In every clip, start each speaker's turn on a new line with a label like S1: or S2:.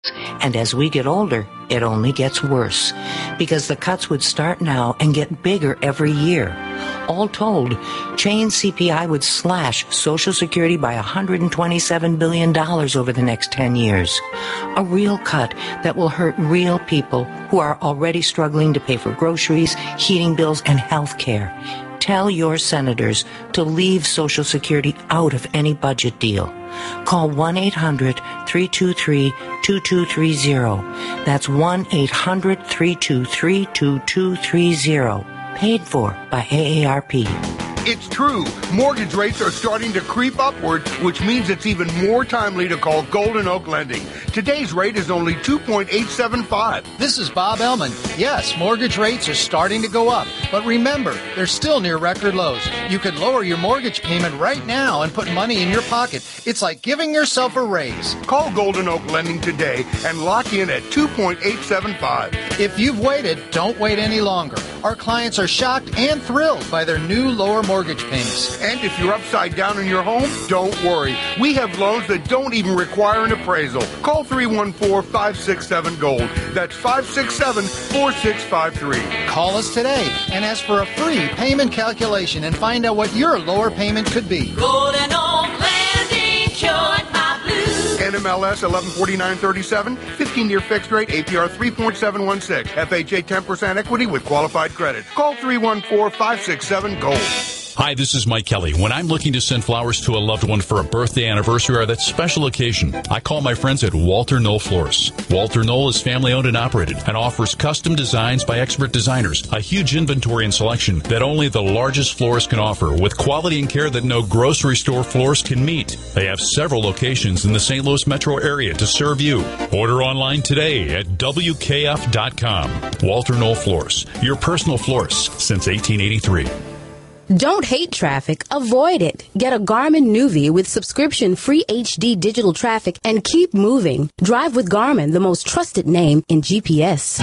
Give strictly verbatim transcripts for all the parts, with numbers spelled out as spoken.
S1: And as we get older, it only gets worse, because the cuts would start now and get bigger every year. All told, change C P I would slash Social Security by one hundred twenty-seven billion dollars over the next ten years. A real cut that will hurt real people who are already struggling to pay for groceries, heating bills, and health care. Tell your senators to leave Social Security out of any budget deal. Call one eight hundred three two three two two three zero. That's one eight hundred three two three two two three zero. Paid for by A A R P.
S2: It's true. Mortgage rates are starting to creep upward, which means it's even more timely to call Golden Oak Lending. Today's rate is only two point eight seven five.
S3: This is Bob Ellman. Yes, mortgage rates are starting to go up, but remember, they're still near record lows. You could lower your mortgage payment right now and put money in your pocket. It's like giving yourself a raise.
S2: Call Golden Oak Lending today and lock in at two point eight seven five.
S3: If you've waited, don't wait any longer. Our clients are shocked and thrilled by their new lower mortgage payments.
S2: And if you're upside down in your home, don't worry. We have loans that don't even require an appraisal. Call three one four, five six seven, GOLD. That's five six seven, four six five three.
S3: Call us today and ask for a free payment calculation and find out what your lower payment could be.
S4: Golden Oak Landing, cured my blues.
S2: N M L S eleven forty-nine thirty-seven, fifteen-year fixed rate, A P R three point seven one six, F H A ten percent equity with qualified credit. Call three one four, five six seven, GOLD.
S5: Hi, this is Mike Kelly. When I'm looking to send flowers to a loved one for a birthday, anniversary, or that special occasion, I call my friends at Walter Knoll Florists. Walter Knoll is family-owned and operated and offers custom designs by expert designers, a huge inventory and selection that only the largest florist can offer, with quality and care that no grocery store florist can meet. They have several locations in the Saint Louis metro area to serve you. Order online today at W K F dot com. Walter Knoll Florists, your personal florist since eighteen eighty-three.
S6: Don't hate traffic, avoid it. Get a Garmin Nuvi with subscription-free H D digital traffic and keep moving. Drive with Garmin, the most trusted name in G P S.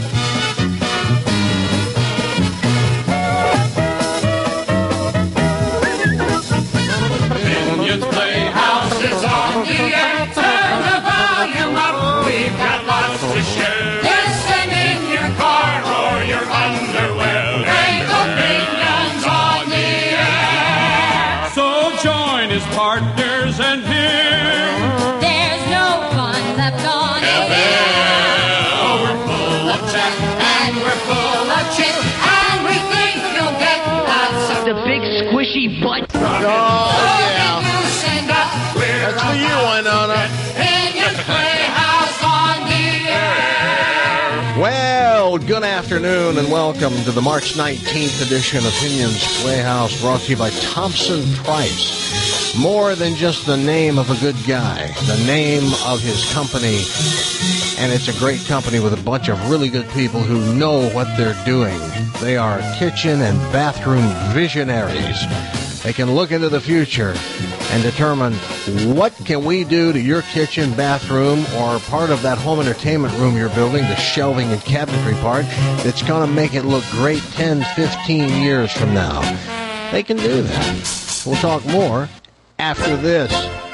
S4: Vineyard's Playhouse is on the air. Turn the volume up. We've got lots to share. Listen in your car or your underwear. Great opinions on the air.
S7: So join his partners and hear.
S4: There's no fun left on the air. Oh, we're full of chat and we're full of chit, and we think you'll get lots of
S8: the big squishy butt.
S4: Oh, yeah.
S8: That's for you, Winona.
S4: Vineyard's Playhouse on the air.
S9: Well, good afternoon and welcome to the March nineteenth edition of Pinion's Playhouse, brought to you by Thompson Price. More than just the name of a good guy, the name of his company. And it's a great company with a bunch of really good people who know what they're doing. They are kitchen and bathroom visionaries. They can look into the future and determine what can we do to your kitchen, bathroom, or part of that home entertainment room you're building, the shelving and cabinetry part, that's going to make it look great ten, fifteen years from now. They can do that. We'll talk more after this.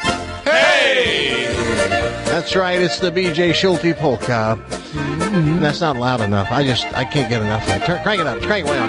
S4: Hey!
S9: That's right, it's the B J Schulte Polka. Mm-hmm. That's not loud enough. I just, I can't get enough of that. Turn, crank it up, crank it way on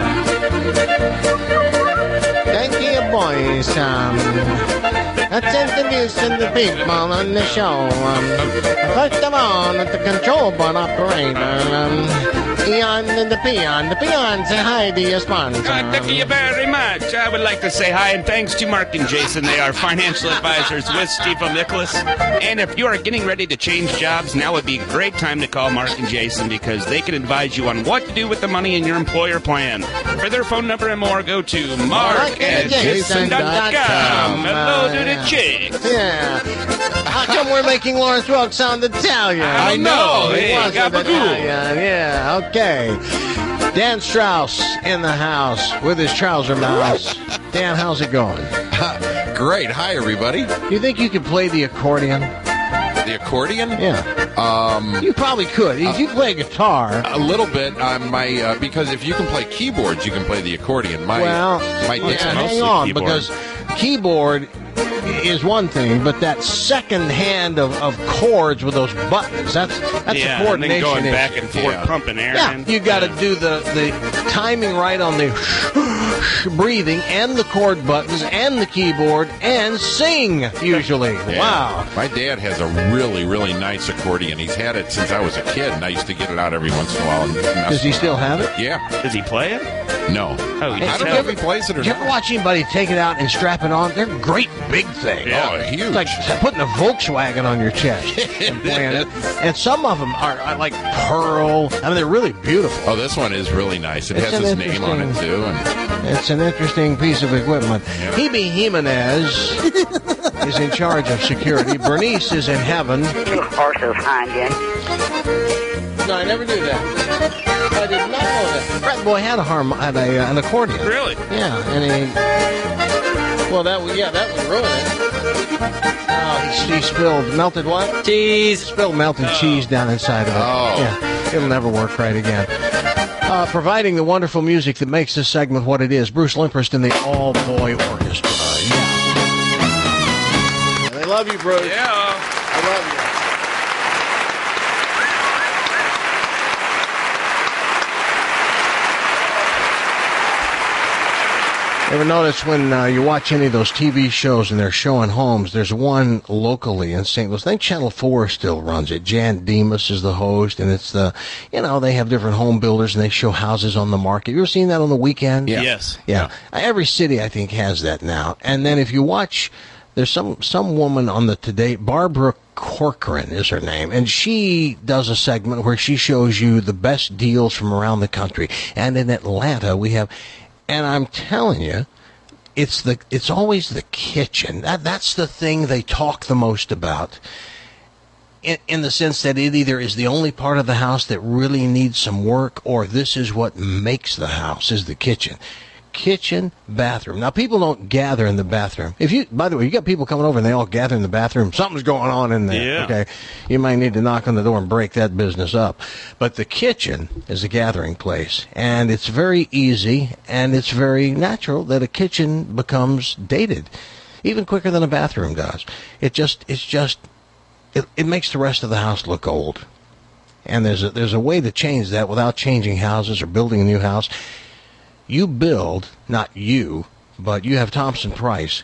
S9: up. Thank you, boys. Um, let's introduce the people on the show. Um, first of all, the control board operator, um, Eon the Peon. The Peon, say hi to your sponsor.
S10: Uh, thank you very much. I would like to say hi and thanks to Mark and Jason. They are financial advisors with Steve Nicholas. And if you are getting ready to change jobs, now would be a great time to call Mark and Jason because they can advise you on what to do with the money in your employer plan. For their phone number and more, go to mark and jason dot com. Hello to the chicks.
S9: Yeah. How come we're making Lawrence Welk sound Italian?
S10: I know.
S9: He
S10: Hey,
S9: wasn't
S10: gabagool.
S9: Italian. Yeah, okay. Dan Strauss in the house with his trouser mouse. Dan, how's it going?
S11: Great. Hi, everybody.
S9: You think you could play the accordion?
S11: The accordion?
S9: Yeah.
S11: Um,
S9: you probably could. If you play guitar.
S11: A little bit. Uh, my uh, because if you can play keyboards, you can play the accordion. My
S9: well,
S11: my
S9: let's
S11: dad.
S9: hang on, keyboard. Because keyboard is one thing, but that second hand of, of chords with those buttons, that's that's
S10: yeah,
S9: a coordination
S10: and then going
S9: issue.
S10: back and forth,
S11: Yeah.
S10: pumping air
S9: Yeah,
S10: in.
S9: you got to
S10: Yeah.
S9: do the, the timing right on the breathing and the chord buttons and the keyboard and sing, usually.
S11: Yeah.
S9: Wow.
S11: My dad has a really, really nice accordion. He's had it since I was a kid, and I used to get it out every once in a while. And mess
S9: Does he
S11: with
S9: still have it?
S11: Yeah.
S10: Does he play it?
S11: No.
S10: Oh, he
S11: I
S10: just
S11: don't
S10: has
S11: know if
S10: it.
S11: he plays it or
S9: Did you ever
S11: not.
S9: watch anybody take it out and strap it on? They're great big things.
S10: Yeah.
S11: Oh, huge.
S9: It's like putting a Volkswagen on your chest and playing it. And some of them are, are like pearl. I mean, they're really beautiful.
S11: Oh, this one is really nice. It
S9: It's
S11: has
S9: an
S11: his name on it,
S9: interesting-
S11: too. And
S9: It's an interesting piece of equipment. Hebe Jimenez is in charge of security. Bernice is in heaven.
S12: You horses behind you.
S9: No, I never knew that. I did not know that. Frat Boy had a harm, had a, uh, an accordion.
S10: Really?
S9: Yeah, and he. Well, that would yeah, that would ruin it. Oh, he, he spilled melted what? Cheese. Spilled melted cheese down inside of it.
S11: Oh.
S9: Yeah, it'll never work right again. Uh, providing the wonderful music that makes this segment what it is, Bruce Limperst and the All Boy Orchestra. Yeah. They love you, Bruce.
S10: Yeah.
S9: I love you. Ever notice when uh, you watch any of those T V shows and they're showing homes, there's one locally in Saint Louis. I think Channel four still runs it. Jan Demas is the host, and it's the, you know, they have different home builders and they show houses on the market. You ever seen that on the weekend?
S11: Yeah.
S10: Yes.
S9: Yeah. Every city, I think, has that now. And then if you watch, there's some, some woman on the Today, Barbara Corcoran is her name, and she does a segment where she shows you the best deals from around the country. And in Atlanta, we have, and I'm telling you, it's the it's always the kitchen. That that's the thing they talk the most about. In, in the sense that it either is the only part of the house that really needs some work, or this is what makes the house, is the kitchen. Kitchen, bathroom. Now, people don't gather in the bathroom. If you, by the way, you got people coming over and they all gather in the bathroom, something's going on in there.
S10: Yeah.
S9: Okay, you might need to knock on the door and break that business up. But the kitchen is a gathering place, and it's very easy and it's very natural that a kitchen becomes dated, even quicker than a bathroom does. It just, it's just, it, it makes the rest of the house look old. And there's a, there's a way to change that without changing houses or building a new house. You build, not you, but you have Thompson Price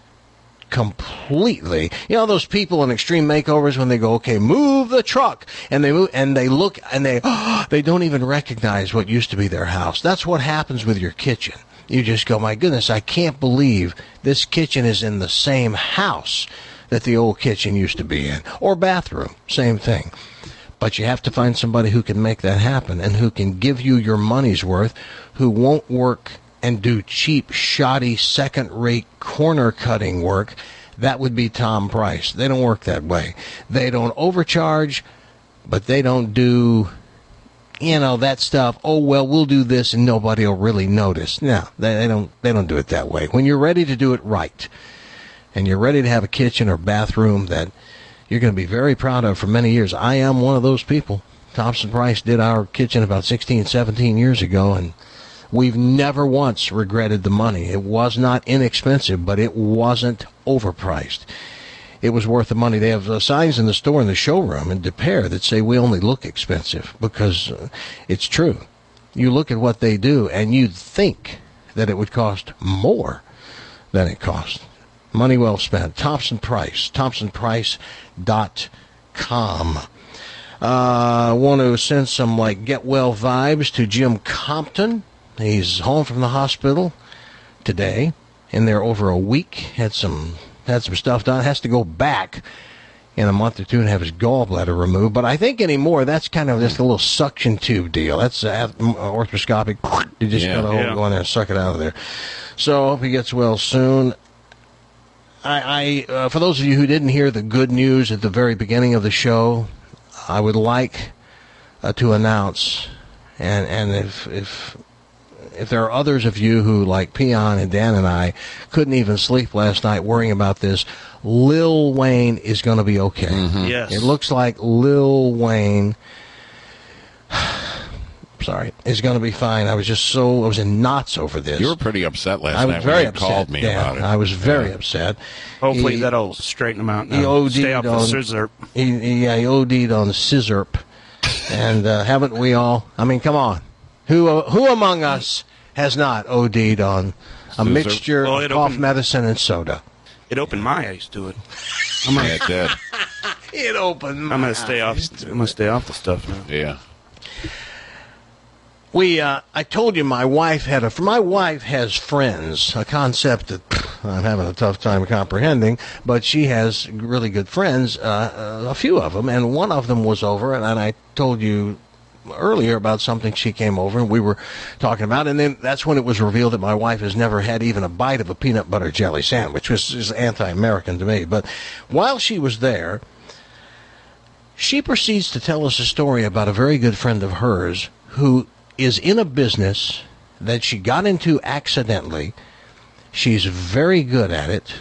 S9: completely. You know those people in extreme makeovers when they go, okay, move the truck, and they move, and they look, and they oh, they don't even recognize what used to be their house. That's what happens with your kitchen. You just go, my goodness, I can't believe this kitchen is in the same house that the old kitchen used to be in, or bathroom, same thing. But you have to find somebody who can make that happen and who can give you your money's worth, who won't work and do cheap, shoddy, second-rate corner-cutting work. That would be Tom Price. They don't work that way. They don't overcharge, but they don't do, you know, that stuff. Oh, well, we'll do this and nobody will really notice. No, they, they don't. They don't do it that way. When you're ready to do it right, and you're ready to have a kitchen or bathroom that you're going to be very proud of for many years. I am one of those people. Thompson Price did our kitchen about sixteen, seventeen years ago, and we've never once regretted the money. It was not inexpensive, but it wasn't overpriced. It was worth the money. They have uh, signs in the store in the showroom in De Pere that say we only look expensive, because uh, it's true. You look at what they do, and you'd think that it would cost more than it costs. Money well spent. Thompson Price. Thompson Price dot com. I uh, want to send some, like, get well vibes to Jim Compton. He's home from the hospital today. In there over a week. Had some had some stuff done. Has to go back in a month or two and have his gallbladder removed. But I think anymore, that's kind of just a little suction tube deal. That's uh, arthroscopic. You just
S11: Yeah,
S9: got to
S10: yeah.
S9: go in there and suck it out of there. So I hope he gets well soon. I, I uh, for those of you who didn't hear the good news at the very beginning of the show, I would like uh, to announce, and and if if if there are others of you who, like Peon and Dan and I, couldn't even sleep last night worrying about this, Lil Wayne is going to be okay.
S10: Yes.
S9: It looks like Lil Wayne sorry, is going to be fine. I was just so, I was in knots over this.
S11: You were pretty upset last
S9: I was
S11: night
S9: very
S11: when you
S9: upset,
S11: called me
S9: Dan.
S11: about it.
S9: I was very
S11: Yeah.
S9: upset.
S10: Hopefully
S9: He-
S10: that'll straighten him out.
S9: He
S10: Now.
S9: OD'd
S10: Stay off the
S9: on,
S10: scissor.
S9: He, he, yeah, he OD'd on scissorp. And uh, haven't we all? I mean, come on. Who uh, who among us has not OD'd on a
S10: Scissor.
S9: mixture
S10: Well,
S9: of
S10: it
S9: cough
S10: opened-
S9: medicine and soda?
S10: It opened my eyes to it.
S11: I'm gonna, yeah, it did.
S9: It opened my
S10: I'm gonna stay off. I'm gonna stay off the stuff now.
S11: Yeah.
S9: We, uh, I told you my wife had a, my wife has friends, a concept that pff, I'm having a tough time comprehending, but she has really good friends, uh, a few of them, and one of them was over, and, and I told you earlier about something she came over and we were talking about, and then that's when it was revealed that my wife has never had even a bite of a peanut butter jelly sandwich, which is anti-American to me. But while she was there, she proceeds to tell us a story about a very good friend of hers who is in a business that she got into accidentally. She's very good at it.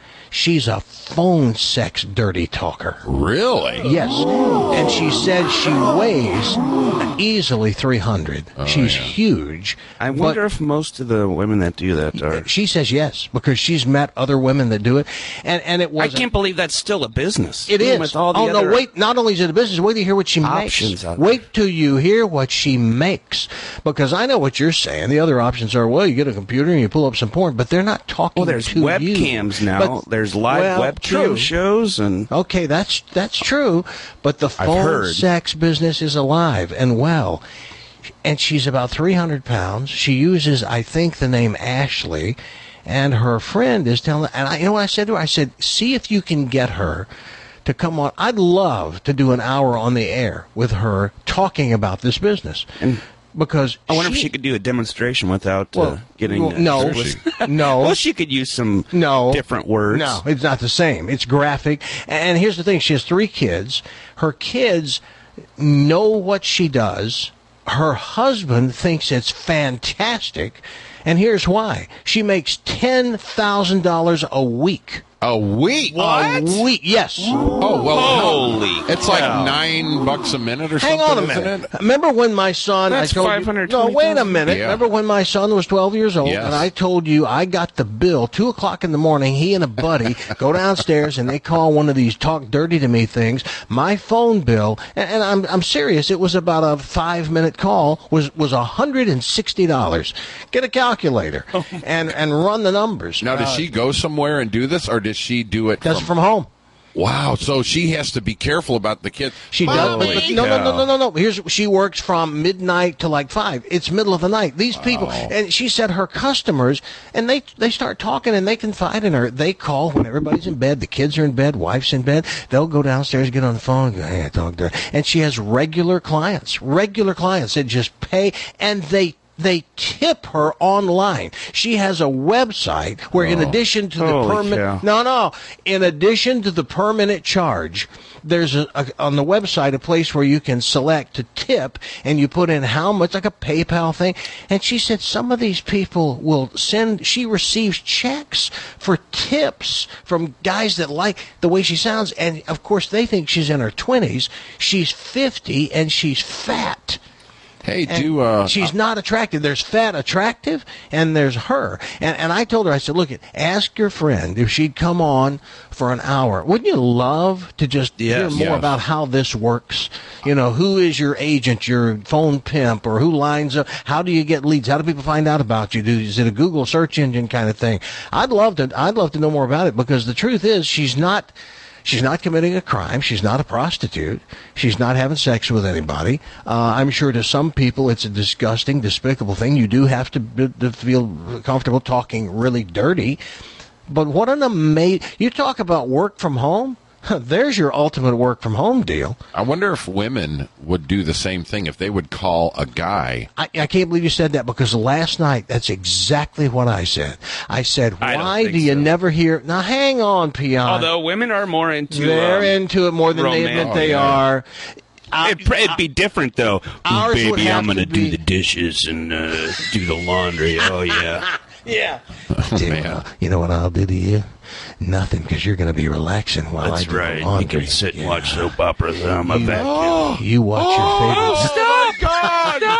S9: She's a phone sex dirty talker.
S11: Really?
S9: Yes. And she said she weighs easily three hundred.
S11: Oh,
S9: She's
S11: yeah.
S9: huge.
S10: I wonder if most of the women that do that are.
S9: She says yes, because she's met other women that do it. And and it was
S10: I can't believe that's still a business.
S9: It
S10: Even
S9: is.
S10: With all the
S9: oh,
S10: other
S9: no, wait. Not only is it a business, wait till you hear what she
S10: options
S9: makes.
S10: out
S9: Wait till you hear what she makes. Because I know what you're saying. The other options are, well, you get a computer and you pull up some porn, but they're not talking
S10: Well, there's
S9: to
S10: webcams
S9: you.
S10: now.
S9: But-
S10: There's live
S9: well,
S10: webcam
S9: true.
S10: shows, and
S9: Okay, that's that's true. But the
S10: I've
S9: phone
S10: heard.
S9: sex business is alive and well. And she's about three hundred pounds. She uses, I think, the name Ashley. And her friend is telling, and I, you know what I said to her? I said, see if you can get her to come on. I'd love to do an hour on the air with her talking about this business.
S10: And
S9: because
S10: I wonder if she could do a demonstration without uh,
S9: Well,
S10: getting.
S9: well,
S10: uh,
S9: no.
S10: explicit.
S9: No.
S10: Well, she could use some
S9: No.
S10: different words.
S9: No, it's not the same. It's graphic. And here's the thing. She has three kids. Her kids know what she does. Her husband thinks it's fantastic. And here's why. She makes ten thousand dollars a week.
S11: A week?
S9: A week, yes.
S11: Oh, well,
S10: Holy
S11: it's like
S10: cow.
S11: nine bucks a minute or
S9: Hang
S11: something,
S9: on a minute.
S11: isn't it?
S9: Remember when my son...
S10: That's
S9: I told
S10: five
S9: you,
S10: hundred
S9: No,
S10: twenty
S9: wait a
S10: thousand.
S9: minute.
S11: Yeah.
S9: Remember when my son was twelve years old,
S11: Yes.
S9: and I told you I got the bill, two o'clock in the morning, he and a buddy go downstairs, and they call one of these talk dirty to me things, my phone bill, and, and I'm I'm serious, it was about a five-minute call, was was one hundred sixty dollars. Get a calculator and, and run the numbers.
S11: Now, does
S9: Uh,
S11: she go somewhere and do this, or does she do it
S9: That's from home.
S11: Wow, so she has to be careful about the kid.
S9: She does, but,
S11: Holy
S9: but no, no, no,
S11: cow.
S9: no, no, no. Here's she works from midnight to like five. It's middle of the night. These people,
S11: Wow.
S9: and she said her customers, and they they start talking and they confide in her. They call when everybody's in bed. The kids are in bed. Wife's in bed. They'll go downstairs, get on the phone, and go, hey, I talked to her. And she has regular clients, regular clients that just pay, and they. They tip her online. She has a website where, in
S11: Oh.
S9: addition to the
S10: Holy
S9: permanent,
S10: cow.
S9: no, no, in addition to the permanent charge, there's a, a on the website a place where you can select to tip, and you put in how much, like a PayPal thing. And she said some of these people will send. She receives checks for tips from guys that like the way she sounds, and of course they think she's in her twenties. She's fifty, and she's fat.
S11: Hey,
S9: And
S11: do uh,
S9: she's not attractive. There's fat attractive, and there's her. And and I told her, I said, look, ask your friend if she'd come on for an hour. Wouldn't you love to just
S10: Yes.
S9: hear more
S11: Yes.
S9: about how this works? You know, who is your agent, your phone pimp, or who lines up? How do you get leads? How do people find out about you? Do, is it a Google search engine kind of thing? I'd love to. I'd love to know more about it, because the truth is, she's not. She's not committing a crime. She's not a prostitute. She's not having sex with anybody. Uh, I'm sure to some people it's a disgusting, despicable thing. You do have to, be, to feel comfortable talking really dirty. But what an amazing... You talk about work from home? There's your ultimate work from home deal.
S11: I wonder if women would do the same thing if they would call a guy.
S9: I, I can't believe you said that, because last night, that's exactly what I said. I said,
S10: I don't
S9: why
S10: think
S9: do you
S10: so.
S9: never hear... Now, hang on, Pion.
S10: Although women are more into.
S9: They're
S10: um,
S9: into it more than they admit
S10: romance.
S9: they
S11: Oh, yeah.
S9: are. Uh,
S10: It'd, pr- it'd be different though.
S9: Ours
S10: Ooh,
S9: would
S10: baby,
S9: have
S10: I'm gonna
S9: to be-
S10: do the dishes and uh, do the laundry. Oh yeah.
S9: Yeah.
S11: Oh,
S9: Dude,
S11: man.
S9: uh, you know what I'll do to you? Nothing, because you're going to be relaxing while
S10: That's
S9: I do
S10: right.
S9: the
S10: You
S9: laundry.
S10: can sit and
S9: Yeah.
S10: watch soap operas on my
S9: You-
S10: vacuum.
S9: You watch your favorite.
S10: Stop! God! Stop!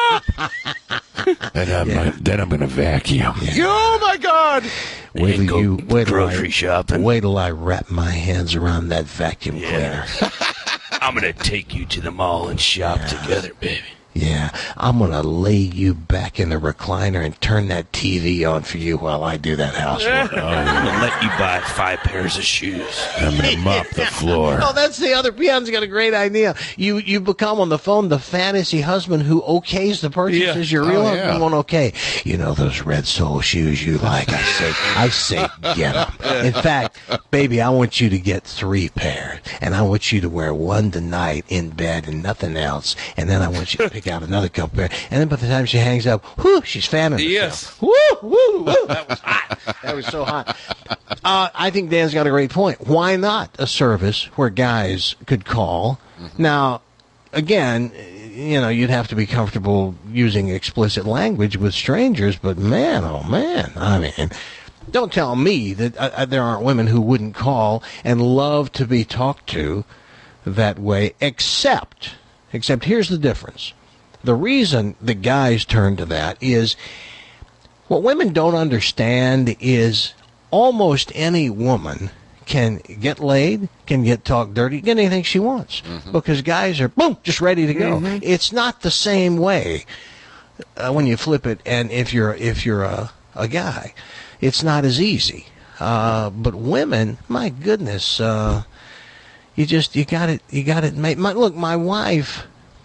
S11: And I'm
S9: Yeah.
S11: like, then I'm going to vacuum.
S9: Oh my God! Wait till
S10: go
S9: you wait till
S10: grocery
S9: I,
S10: shopping.
S9: Wait till I wrap my hands around that vacuum
S10: Yeah.
S9: cleaner.
S10: I'm going to take you to the mall and shop together, baby.
S9: Yeah, I'm gonna lay you back in the recliner and turn that T V on for you while I do that housework.
S10: Oh, I'm going to let you buy five pairs of shoes.
S11: I'm going to mop the floor.
S9: Oh, that's the other. Pion's got a great idea. You you become on the phone the fantasy husband who okays the purchases.
S10: Yeah.
S9: Your real
S11: Oh,
S9: husband
S11: yeah.
S9: won't okay. You know those red sole shoes you like. I say, I say, get them. In fact, baby, I want you to get three pairs, and I want you to wear one tonight in bed and nothing else. And then I want you to pick out another couple pair. And then by the time she hangs up, whoo, she's fanning herself.
S10: Yes.
S9: Woo, woo, woo. That was hot. That was so hot. Uh, I think Dan's got a great point. Why not a service where guys could call? Mm-hmm. Now, again, you know, you'd have to be comfortable using explicit language with strangers, but man, oh man, I mean, don't tell me that uh, there aren't women who wouldn't call and love to be talked to that way, except, except here's the difference. The reason the guys turn to that is what women don't understand is almost any woman can get laid, can get talked dirty, get anything she wants. Mm-hmm. Because guys are, boom, just ready to go. Mm-hmm. It's not the same way uh, when you flip it, and if you're if you're a, a guy, it's not as easy. Uh, but women, my goodness, uh, you just, you got it, you got it made. My, look, my wife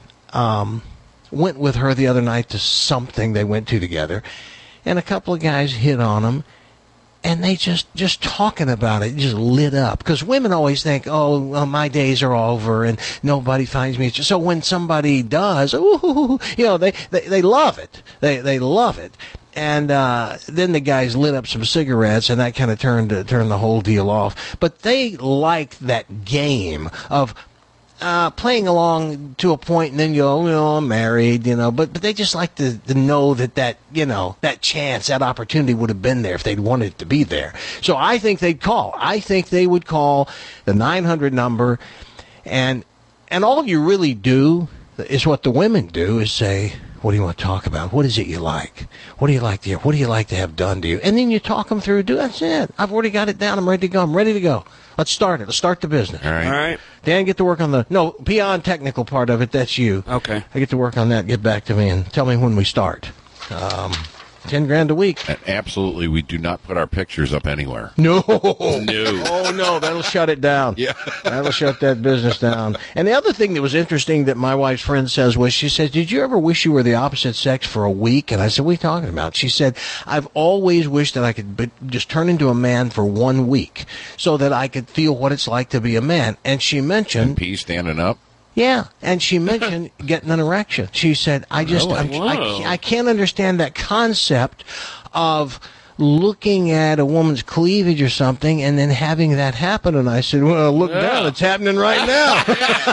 S9: um, went with her the other night to something they went to together, and a couple of guys hit on them. And they just, just talking about it, just lit up. Because women always think, oh, well, my days are over and nobody finds me. So when somebody does, ooh, you know, they, they, they love it. They they love it. And uh, then the guys lit up some cigarettes, and that kind of turned, turned the whole deal off. But they liked that game of Uh, playing along to a point, and then you go, you know, I'm married, you know, but, but they just like to, to know that that, you know, that chance, that opportunity would have been there if they'd wanted it to be there. So I think they'd call. I think they would call the nine hundred number, and and all you really do is what the women do is say, what do you want to talk about? What is it you like? What do you like to hear? What do you like to have done to you? And then you talk them through. Do That's it. I've already got it down. I'm ready to go. I'm ready to go. Let's start it. Let's start the business.
S11: All right.
S10: All right.
S9: Dan, get to work on the, no, beyond technical part of it, that's you.
S10: Okay.
S9: I get to work on that, get back to me, and tell me when we start. Um, ten grand a week.
S11: And absolutely, we do not put our pictures up anywhere.
S9: No.
S11: No.
S9: Oh, no, that'll shut it down.
S11: Yeah.
S9: That'll shut that business down. And the other thing that was interesting that my wife's friend says was, she said, did you ever wish you were the opposite sex for a week? And I said, what are you talking about? She said, I've always wished that I could be, just turn into a man for one week so that I could feel what it's like to be a man. And she mentioned...
S11: And pee standing up?
S9: Yeah, and she mentioned getting an erection. She said, I just,
S11: Really?
S9: I'm, I, I can't understand that concept of looking at a woman's cleavage or something and then having that happen. And I said, well, look
S10: Yeah.
S9: down. It's happening right now.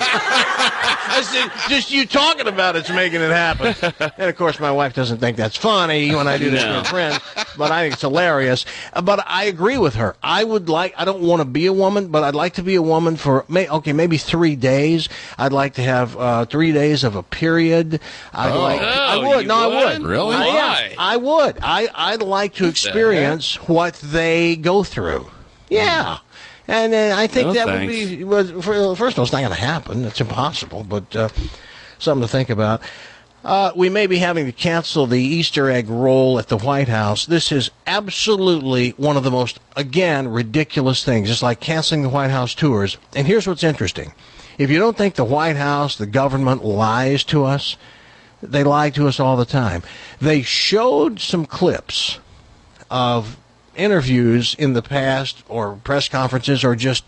S9: I said, just you talking about it's making it happen. And, of course, my wife doesn't think that's funny when I do this
S10: No.
S9: with friends, but I think it's hilarious. Uh, But I agree with her. I would like, I don't want to be a woman, but I'd like to be a woman for, may, okay, maybe three days. I'd like to have uh, three days of a period. I'd
S11: Oh.
S9: like, I
S10: Oh,
S9: would.
S10: you
S9: No, I would.
S10: would?
S11: Really?
S9: I, yeah,
S10: Why?
S9: I would. I, I'd like to experience what they go through. Yeah. And uh, I think
S10: No,
S9: that
S10: thanks.
S9: would be, well, for, first of all, it's not going to happen. It's impossible, but uh, something to think about. Uh, we may be having to cancel the Easter egg roll at the White House. This is absolutely one of the most, again, ridiculous things. It's like canceling the White House tours. And here's what's interesting. If you don't think the White House, the government lies to us, they lie to us all the time. They showed some clips of interviews in the past or press conferences or just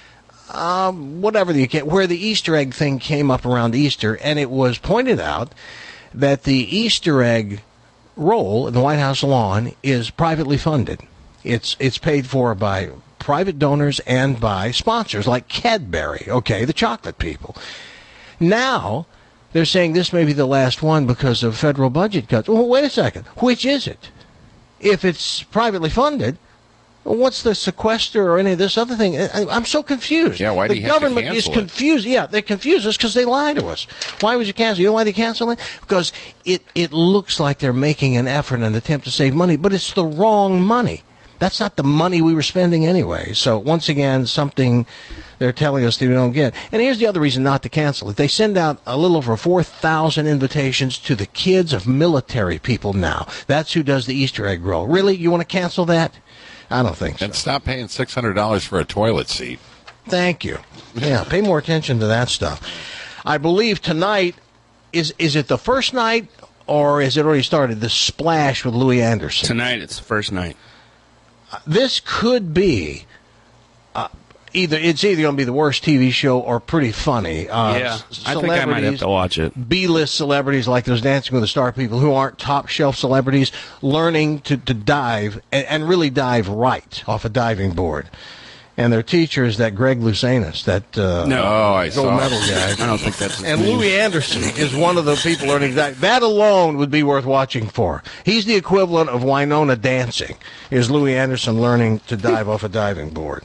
S9: um, whatever you can, where the Easter egg thing came up around Easter, and it was pointed out that the Easter egg roll in the White House lawn is privately funded. It's it's paid for by private donors and by sponsors like Cadbury, okay, the chocolate people. Now they're saying this may be the last one because of federal budget cuts. Well, wait a second. Which is it? If it's privately funded, What's the sequester or any of this other thing? I, I'm so confused.
S11: Yeah, why do
S9: the
S11: you have to
S9: government
S11: cancel
S9: is confused.
S11: it?
S9: Yeah, they confuse us because they lie to us. Why would you cancel? You know why they cancel it? Because it, it looks like they're making an effort, an attempt to save money, but it's the wrong money. That's not the money we were spending anyway. So once again, something they're telling us that we don't get. And here's the other reason not to cancel it. They send out a little over four thousand invitations to the kids of military people now. That's who does the Easter egg roll. Really? You want to cancel that? I don't think so.
S11: And stop paying six hundred dollars for a toilet seat.
S9: Thank you. Yeah, pay more attention to that stuff. I believe tonight, is is it the first night or is it already started, the Splash with Louis Anderson?
S10: Tonight, it's the first night.
S9: Uh, this could be, uh, either it's either going to be the worst T V show or pretty funny. Uh,
S10: yeah, I think I might have to watch it.
S9: B-list celebrities like those Dancing with the Star people who aren't top-shelf celebrities learning to, to dive and, and really dive right off a diving board. And their teacher is that Greg Lousanis, that uh,
S10: no.
S11: oh, I
S9: gold
S11: saw.
S9: medal guy.
S10: I don't think that's his
S9: And
S10: name.
S9: Louis Anderson is one of the people learning that. That alone would be worth watching for. He's the equivalent of Winona dancing, is Louis Anderson learning to dive off a diving board.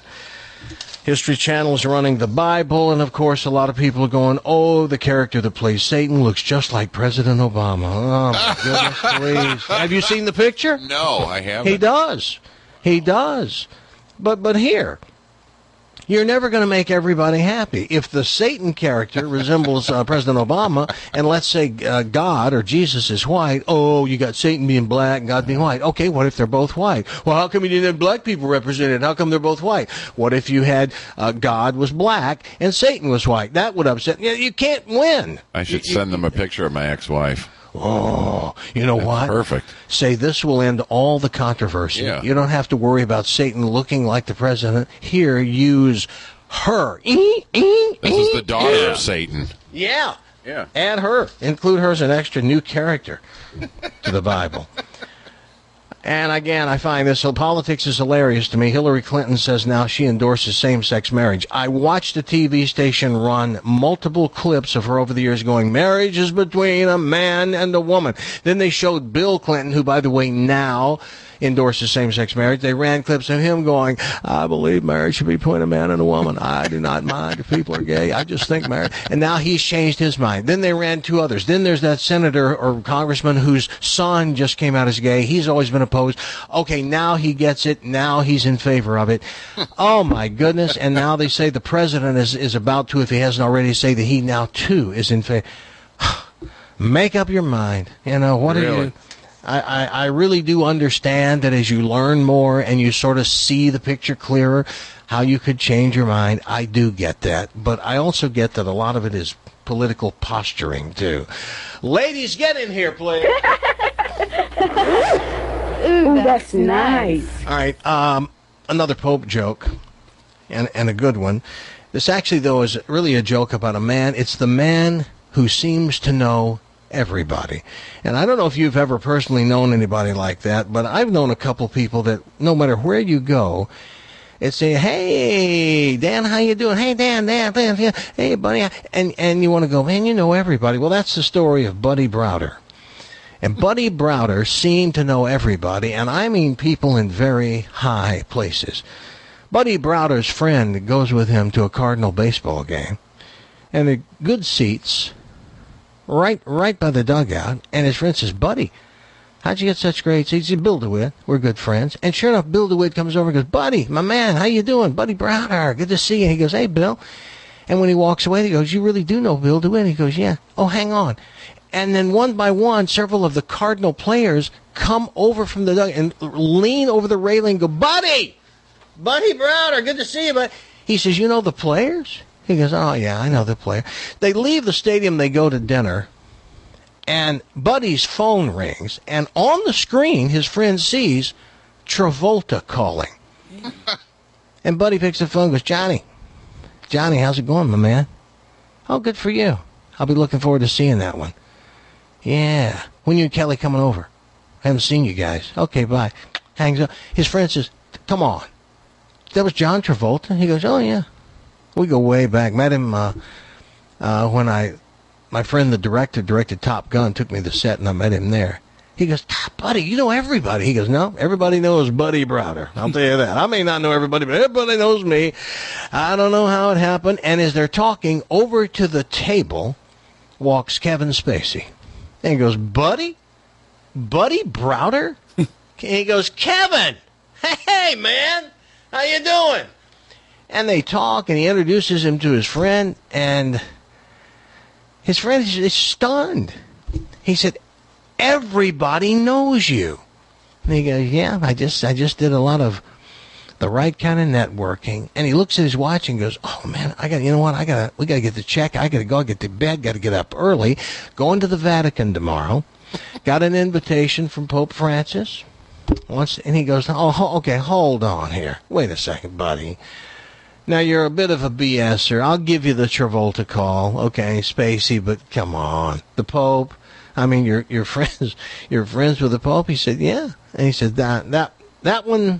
S9: History Channel is running the Bible, and of course a lot of people are going, oh, the character that plays Satan looks just like President Obama. Oh, my goodness, please. Have you seen the picture?
S11: No, I haven't.
S9: He does. He does. But but here, you're never going to make everybody happy. If the Satan character resembles uh, President Obama, and let's say uh, God or Jesus is white, oh, you got Satan being black and God being white. Okay, what if they're both white? Well, how come you didn't have black people represented? How come they're both white? What if you had uh, God was black and Satan was white? That would upset you. You can't win.
S11: I should
S9: you,
S11: send
S9: you,
S11: them a picture of my ex-wife.
S9: Oh, you know
S11: That's
S9: what?
S11: Perfect.
S9: Say this will end all the controversy.
S11: Yeah.
S9: You don't have to worry about Satan looking like the president. Here, use her. This
S11: is the daughter
S9: yeah.
S11: of Satan.
S9: Yeah.
S11: Yeah.
S9: Add her. Include her as an extra new character to the Bible. And again, I find this, so politics is hilarious to me. Hillary Clinton says now she endorses same-sex marriage. I watched the T V station run multiple clips of her over the years going, marriage is between a man and a woman. Then they showed Bill Clinton, who, by the way, now endorses same-sex marriage. They ran clips of him going, I believe marriage should be between a man and a woman. I do not mind if people are gay. I just think marriage. And now he's changed his mind. Then they ran two others. Then there's that senator or congressman whose son just came out as gay. He's always been opposed. Okay, now he gets it. Now he's in favor of it. Oh, my goodness. And now they say the president is, is about to, if he hasn't already, say that he now, too, is in favor. Make up your mind. You know, what
S11: really?
S9: are you... I, I, I really do understand that as you learn more and you sort of see the picture clearer, how you could change your mind. I do get that. But I also get that a lot of it is political posturing, too. Ladies, get in here, please.
S13: Ooh, that's nice.
S9: All right, um, another Pope joke, and, and a good one. This actually, though, is really a joke about a man. It's the man who seems to know everybody. And I don't know if you've ever personally known anybody like that, but I've known a couple people that no matter where you go, it's say, hey, Dan, how you doing? Hey, Dan, Dan, Dan, Dan. Hey, buddy. And, and you want to go, man, you know everybody. Well, that's the story of Buddy Browder. And Buddy Browder seemed to know everybody, and I mean people in very high places. Buddy Browder's friend goes with him to a Cardinal baseball game, and the good seats right right by the dugout, and his friend says, Buddy, how'd you get such great seats? He said, Bill DeWitt, we're good friends. And sure enough, Bill DeWitt comes over and goes, Buddy, my man, how you doing? Buddy Browder, good to see you. And he goes, hey, Bill. And when he walks away, he goes, you really do know Bill DeWitt? He goes, yeah. Oh, hang on. And then one by one, several of the Cardinal players come over from the dugout and lean over the railing and go, Buddy! Buddy Browder, good to see you. But he says, you know the players? He goes, oh, yeah, I know the player. They leave the stadium, they go to dinner, and Buddy's phone rings, and on the screen, his friend sees Travolta calling. And Buddy picks the phone and goes, Johnny, Johnny, how's it going, my man? Oh, good for you. I'll be looking forward to seeing that one. Yeah. When you and Kelly coming over? I haven't seen you guys. Okay, bye. Hangs up. His friend says, come on. That was John Travolta? He goes, oh, yeah. We go way back. Met him uh, uh, when I, my friend, the director, directed Top Gun, took me to the set, and I met him there. He goes, ah, Buddy, you know everybody. He goes, no, everybody knows Buddy Browder. I'll tell you that. I may not know everybody, but everybody knows me. I don't know how it happened. And as they're talking, over to the table walks Kevin Spacey. And he goes, Buddy? Buddy Browder? He goes, Kevin! Hey, man! How you doing? And they talk, and he introduces him to his friend, and his friend is stunned. He said, everybody knows you. And he goes, yeah, I just I just did a lot of the right kind of networking. And he looks at his watch and goes, oh, man, I got you know what? I got we got to get the check. I got to go get to bed, got to get up early, going to the Vatican tomorrow. Got an invitation from Pope Francis. Once, and he goes, oh, okay, hold on here. Wait a second, buddy. Now, you're a bit of a BSer. I'll give you the Travolta call, okay, Spacey, but come on. The Pope, I mean, you're, you're friends you're friends with the Pope? He said, yeah. And he said, that that that one,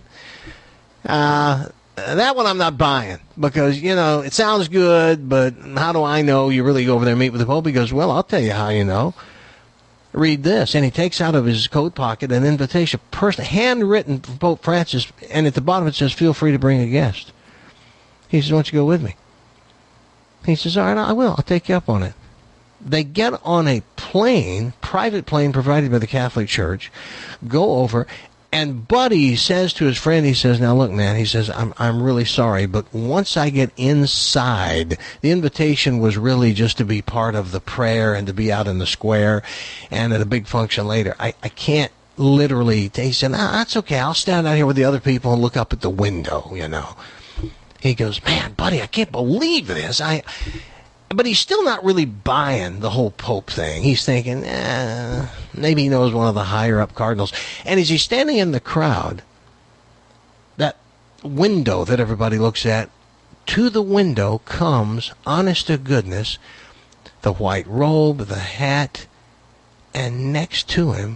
S9: uh, that one I'm not buying because, you know, it sounds good, but how do I know you really go over there and meet with the Pope? He goes, well, I'll tell you how you know. Read this. And he takes out of his coat pocket an invitation, person, handwritten from Pope Francis, and at the bottom it says, feel free to bring a guest. He says, why don't you go with me? He says, all right, I will. I'll take you up on it. They get on a plane, private plane provided by the Catholic Church, go over, and Buddy says to his friend, he says, now look, man, he says, I'm I'm really sorry, but once I get inside, the invitation was really just to be part of the prayer and to be out in the square and at a big function later. I, I can't literally, he said, nah, that's okay, I'll stand out here with the other people and look up at the window, you know. He goes, man, Buddy, I can't believe this. I... But he's still not really buying the whole Pope thing. He's thinking, eh, maybe he knows one of the higher-up cardinals. And as he's standing in the crowd, that window that everybody looks at, to the window comes, honest to goodness, the white robe, the hat, and next to him,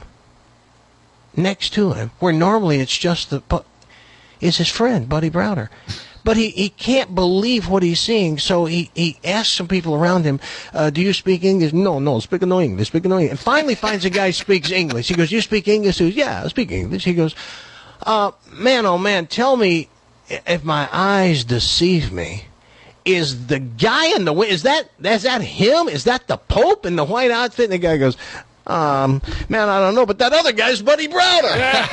S9: next to him, where normally it's just the, is his friend, Buddy Browder. But he, he can't believe what he's seeing, so he, he asks some people around him, uh, do you speak English? No, no, speak no English, speak no English. And finally finds a guy who speaks English. He goes, you speak English? He goes, yeah, I speak English. He goes, uh, man, oh man, tell me if my eyes deceive me. Is the guy in the, is that, is that him? Is that the Pope in the white outfit? And the guy goes, um, man, I don't know, but that other guy's Buddy Browder.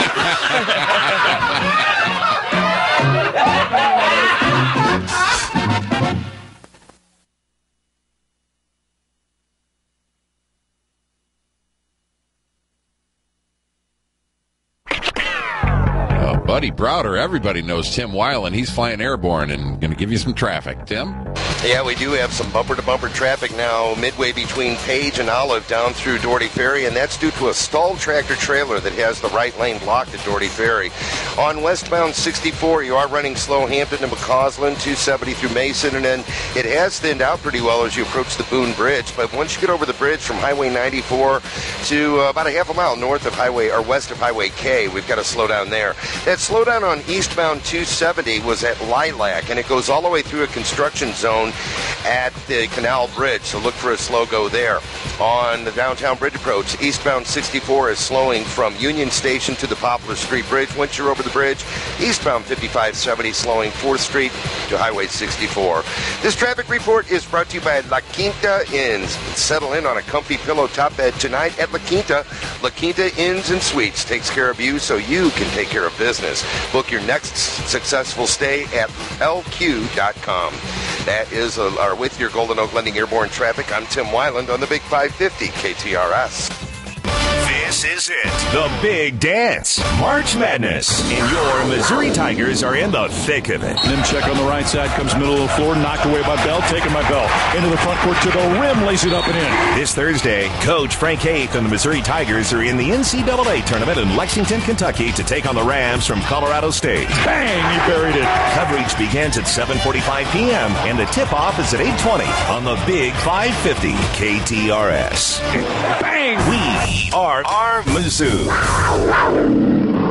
S11: Buddy Browder, everybody knows Tim Weiland. He's flying airborne and going to give you some traffic. Tim?
S14: Yeah, we do have some bumper-to-bumper traffic now midway between Page and Olive down through Doherty Ferry, and that's due to a stalled tractor-trailer that has the right lane blocked at Doherty Ferry. On westbound sixty-four, you are running slow Hampton to McCausland, two seventy through Mason, and then it has thinned out pretty well as you approach the Boone Bridge. But once you get over the bridge from Highway ninety-four to uh, about a half a mile north of Highway, or west of Highway K, we've got to slow down there. That slowdown on eastbound two seventy was at Lilac, and it goes all the way through a construction zone at the Canal Bridge, so look for a slow go there. On the downtown bridge approach, eastbound sixty-four is slowing from Union Station to the Poplar Street Bridge. Once you're over the bridge, eastbound fifty-five seventy slowing fourth Street to Highway sixty-four. This traffic report is brought to you by La Quinta Inns. Settle in on a comfy pillow top bed tonight at La Quinta. La Quinta Inns and Suites takes care of you so you can take care of business. Book your next successful stay at L Q dot com. That is a, our with your Golden Oak Lending Airborne Traffic. I'm Tim Weiland on the Big five fifty K T R S.
S15: This is it. The Big Dance. March Madness. And your Missouri Tigers are in the thick of it.
S5: Nimchek on the right side comes middle of the floor, knocked away by Bell, taken by Bell. Into the front court to the rim, lays it up and in.
S15: This Thursday, Coach Frank Haith and the Missouri Tigers are in the N C double A tournament in Lexington, Kentucky to take on the Rams from Colorado State.
S5: Bang! He buried it.
S15: Coverage begins at seven forty-five p.m. and the tip-off is at eight twenty on the Big five fifty K T R S.
S5: Bang!
S15: We are our Mizzou.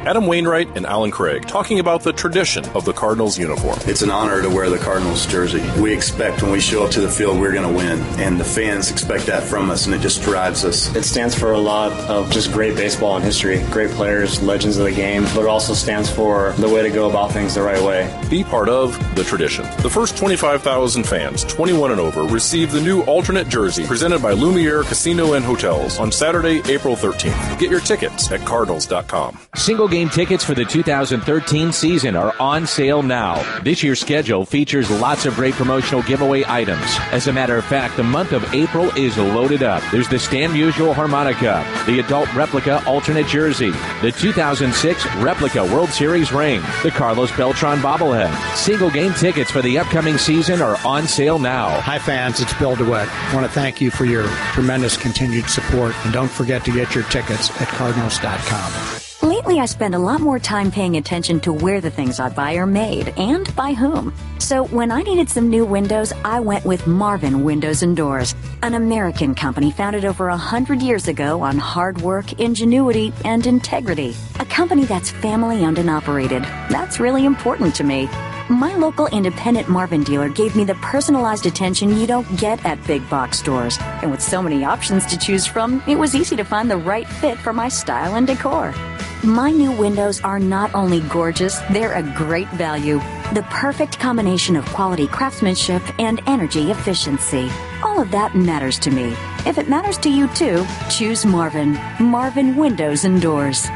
S16: Adam Wainwright and Alan Craig, talking about the tradition of the Cardinals uniform.
S17: It's an honor to wear the Cardinals jersey. We expect when we show up to the field, we're going to win, and the fans expect that from us, and it just drives us.
S18: It stands for a lot of just great baseball and history, great players, legends of the game, but it also stands for the way to go about things the right way.
S16: Be part of the tradition. The first twenty-five thousand fans, twenty-one and over, receive the new alternate jersey presented by Lumiere Casino and Hotels on Saturday, April thirteenth. Get your tickets at cardinals dot com.
S19: Single game tickets for the two thousand thirteen season are on sale now. This year's schedule features lots of great promotional giveaway items. As a matter of fact, the month of April is loaded up. There's the Stan Musial harmonica, the adult replica alternate jersey, the two thousand six replica World Series ring, the Carlos Beltran bobblehead. Single game tickets for the upcoming season are on sale now.
S20: Hi fans, it's Bill DeWitt. I want to thank you for your tremendous continued support, and don't forget to get your tickets at cardinals dot com.
S21: Lately, I spend a lot more time paying attention to where the things I buy are made and by whom. So when I needed some new windows, I went with Marvin Windows and Doors, an American company founded over a hundred years ago on hard work, ingenuity, and integrity. A company that's family-owned and operated. That's really important to me. My local independent Marvin dealer gave me the personalized attention you don't get at big box stores. And with so many options to choose from, it was easy to find the right fit for my style and decor. My new windows are not only gorgeous, they're a great value. The perfect combination of quality craftsmanship and energy efficiency. All of that matters to me. If it matters to you too, choose Marvin. Marvin Windows and Doors.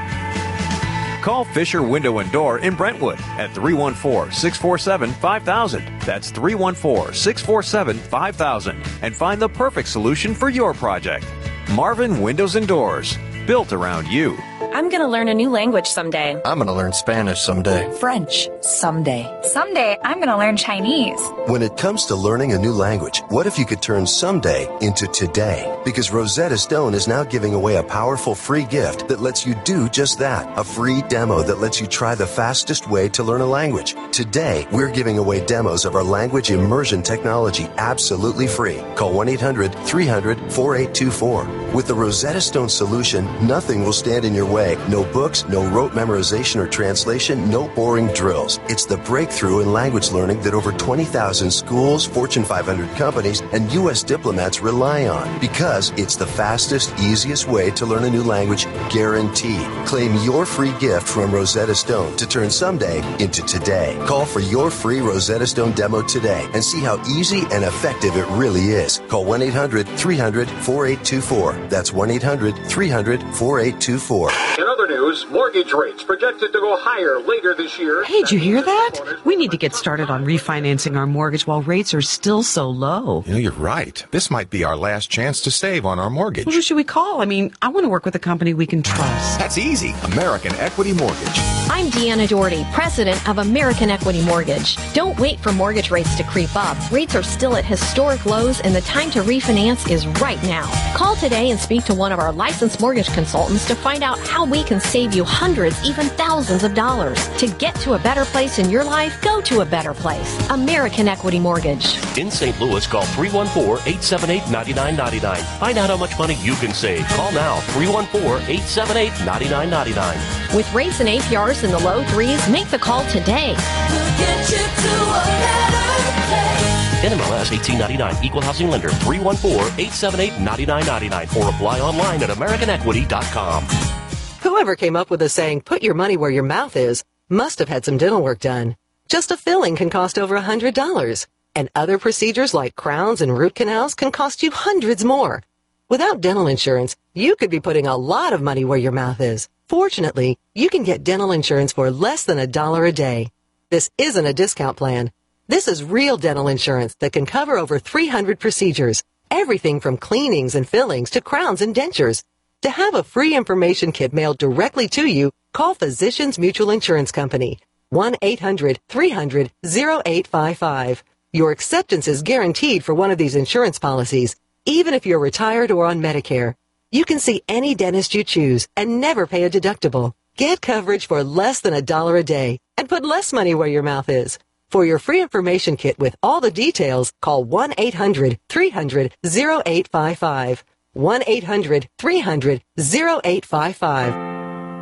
S22: Call Fisher Window and Door in Brentwood at three one four, six four seven, five thousand. That's three one four, six four seven, five thousand. And find the perfect solution for your project. Marvin Windows and Doors. Built around you.
S23: I'm going to learn a new language someday.
S24: I'm going to learn Spanish someday.
S23: French someday.
S25: Someday, I'm going to learn Chinese.
S26: When it comes to learning a new language, what if you could turn someday into today? Because Rosetta Stone is now giving away a powerful free gift that lets you do just that. A free demo that lets you try the fastest way to learn a language. Today, we're giving away demos of our language immersion technology absolutely free. Call one eight hundred, three hundred, four eight two four. With the Rosetta Stone solution, nothing will stand in your way. No books, no rote memorization or translation, no boring drills. It's the breakthrough in language learning that over twenty thousand schools, Fortune five hundred companies, and U S diplomats rely on. Because it's the fastest, easiest way to learn a new language, guaranteed. Claim your free gift from Rosetta Stone to turn someday into today. Call for your free Rosetta Stone demo today and see how easy and effective it really is. Call one eight hundred, three hundred, four eight two four. That's one eight hundred, three hundred, four eight two four.
S27: In other news, mortgage rates projected to go higher later this year.
S28: Hey, did you hear that? We need to get started on refinancing our mortgage while rates are still so low.
S29: You know, you're right. This might be our last chance to save on our mortgage.
S28: Well, who should we call? I mean, I want to work with a company we can trust.
S29: That's easy. American Equity Mortgage.
S30: I'm Deanna Doherty, president of American Equity Mortgage. Don't wait for mortgage rates to creep up. Rates are still at historic lows, and the time to refinance is right now. Call today and speak to one of our licensed mortgage consultants to find out how we can save you hundreds, even thousands of dollars. To get to a better place in your life, go to a better place. American Equity Mortgage.
S31: In Saint Louis, call three one four, eight seven eight, nine nine nine nine. Find out how much money you can save. Call now, three one four, eight seven eight, nine nine nine nine.
S30: With rates and A P Rs in the low threes, make the call today.
S4: We'll get you to a better place.
S31: N M L S eighteen ninety-nine, Equal Housing Lender, three one four, eight seven eight, nine nine nine nine, or apply online at american equity dot com.
S32: Whoever came up with the saying, put your money where your mouth is, must have had some dental work done. Just a filling can cost over one hundred dollars. And other procedures like crowns and root canals can cost you hundreds more. Without dental insurance, you could be putting a lot of money where your mouth is. Fortunately, you can get dental insurance for less than a dollar a day. This isn't a discount plan. This is real dental insurance that can cover over three hundred procedures, everything from cleanings and fillings to crowns and dentures. To have a free information kit mailed directly to you, call Physicians Mutual Insurance Company, one eight hundred, three hundred, oh eight five five. Your acceptance is guaranteed for one of these insurance policies, even if you're retired or on Medicare. You can see any dentist you choose and never pay a deductible. Get coverage for less than a dollar a day and put less money where your mouth is. For your free information kit with all the details, call one eight hundred, three hundred, oh eight five five. one eight hundred, three hundred, oh eight five five.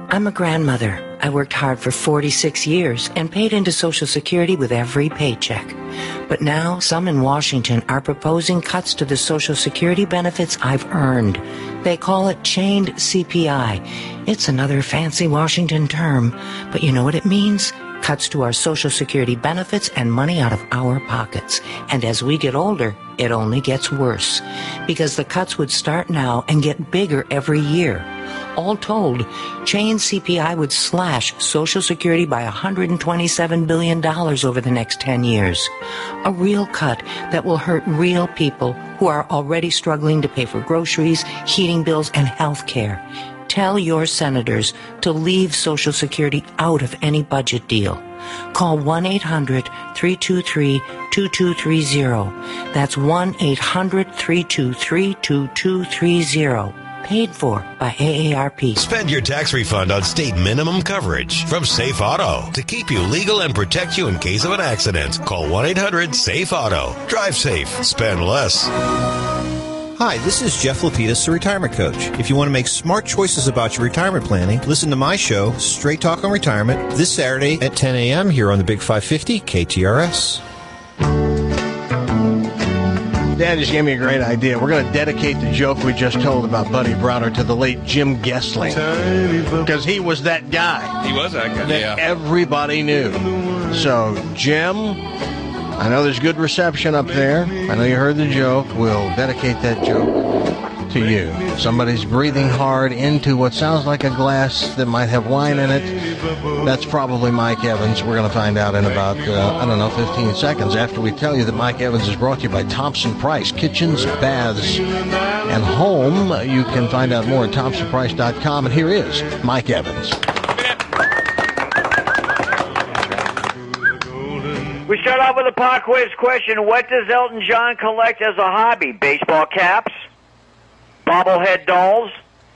S1: I'm a grandmother. I worked hard for forty-six years and paid into Social Security with every paycheck. But now some in Washington are proposing cuts to the Social Security benefits I've earned. They call it chained C P I. It's another fancy Washington term, but you know what it means? Cuts to our Social Security benefits and money out of our pockets. And as we get older, it only gets worse, because the cuts would start now and get bigger every year. All told, chain C P I would slash Social Security by one hundred twenty-seven billion dollars over the next ten years. A real cut that will hurt real people who are already struggling to pay for groceries, heating bills, and health care. Tell your senators to leave Social Security out of any budget deal. Call one eight hundred three two three two two three zero. That's one eight hundred three two three two two three zero. Paid for by A A R P.
S2: Spend your tax refund on state minimum coverage from Safe Auto to keep you legal and protect you in case of an accident. Call one eight hundred safe auto. Drive safe. Spend less.
S3: Hi, this is Jeff Lapidus, the Retirement Coach. If you want to make smart choices about your retirement planning, listen to my show, Straight Talk on Retirement, this Saturday at ten a.m. here on the Big five fifty K T R S.
S6: Dad just gave me a great idea. We're going to dedicate the joke we just told about Buddy Browder to the late Jim Gessling, because he was that guy.
S7: He was that guy,
S6: that
S7: yeah.
S6: everybody knew. So, Jim, I know there's good reception up there. I know you heard the joke. We'll dedicate that joke to you. Somebody's breathing hard into what sounds like a glass that might have wine in it. That's probably Mike Evans. We're going to find out in about, uh, I don't know, fifteen seconds after we tell you that Mike Evans is brought to you by Thompson Price, kitchens, baths, and home. You can find out more at thompson price dot com. And here is Mike Evans.
S8: We start off with a pop quiz question. What does Elton John collect as a hobby? Baseball caps? Bobblehead dolls?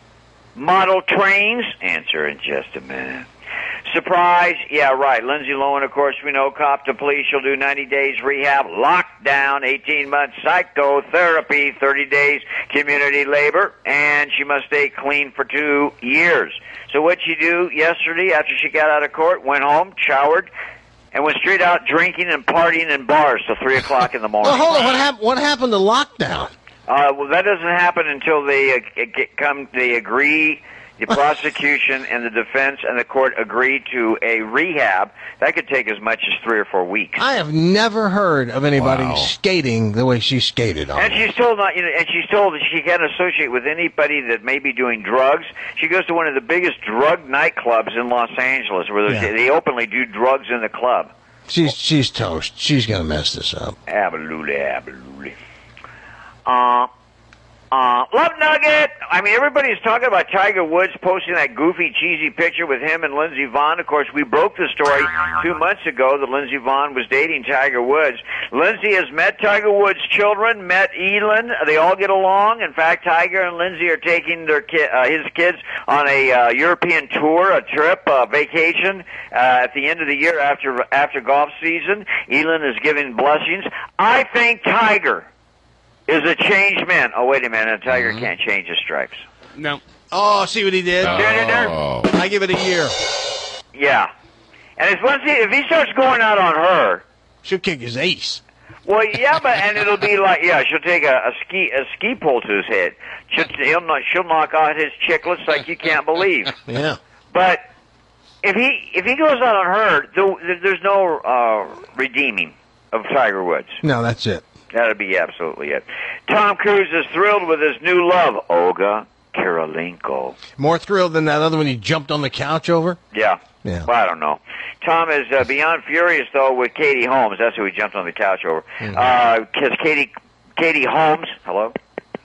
S8: Model trains? Answer in just a minute. Surprise? Yeah, right. Lindsay Lohan, of course, we know, cop to police. She'll do ninety days rehab, lockdown, eighteen months psychotherapy, thirty days community labor, and she must stay clean for two years. So what'd she do yesterday after she got out of court? Went home, showered, and went straight out drinking and partying in bars till three o'clock in the morning.
S6: Well, hold on. What, hap- what happened to lockdown?
S8: Uh, well, that doesn't happen until they uh, get, come. They agree. The prosecution and the defense and the court agree to a rehab. That could take as much as three or four weeks.
S6: I have never heard of anybody
S8: Wow.
S6: skating the way she skated on
S8: And
S6: it.
S8: she's told not, you know, and she's told that she can't associate with anybody that may be doing drugs. She goes to one of the biggest drug nightclubs in Los Angeles, where
S6: Yeah.
S8: they openly do drugs in the club.
S6: She's she's toast. She's going to mess this up.
S8: Absolutely, absolutely. Uh, uh, Love Nugget! I mean, everybody's talking about Tiger Woods posting that goofy, cheesy picture with him and Lindsey Vonn. Of course, we broke the story two months ago that Lindsey Vonn was dating Tiger Woods. Lindsey has met Tiger Woods' children, met Elin. They all get along. In fact, Tiger and Lindsey are taking their ki- uh, his kids on a uh, European tour, a trip, a vacation uh, at the end of the year after after golf season. Elin is giving blessings. I think Tiger is a changed man. Oh, wait a minute. A Tiger mm-hmm. can't change his stripes.
S7: No.
S6: Oh, see what he did?
S7: Oh.
S6: I give it a year.
S8: Yeah. And if, once he, if he starts going out on her...
S6: She'll kick his ace.
S8: Well, yeah, but and it'll be like, yeah, she'll take a, a ski a ski pole to his head. She'll, he'll not, she'll knock out his chicklets like you can't believe.
S6: Yeah.
S8: But if he if he goes out on her, there, there's no uh, redeeming of Tiger Woods.
S6: No, that's it.
S8: That'll be absolutely it. Tom Cruise is thrilled with his new love, Olga Kurylenko.
S6: More thrilled than that other one he jumped on the couch over?
S8: Yeah.
S6: Yeah.
S8: Well, I don't know. Tom is uh, beyond furious, though, with Katie Holmes. That's who he jumped on the couch over.
S6: Mm-hmm.
S8: Uh, because Katie, Katie Holmes, hello,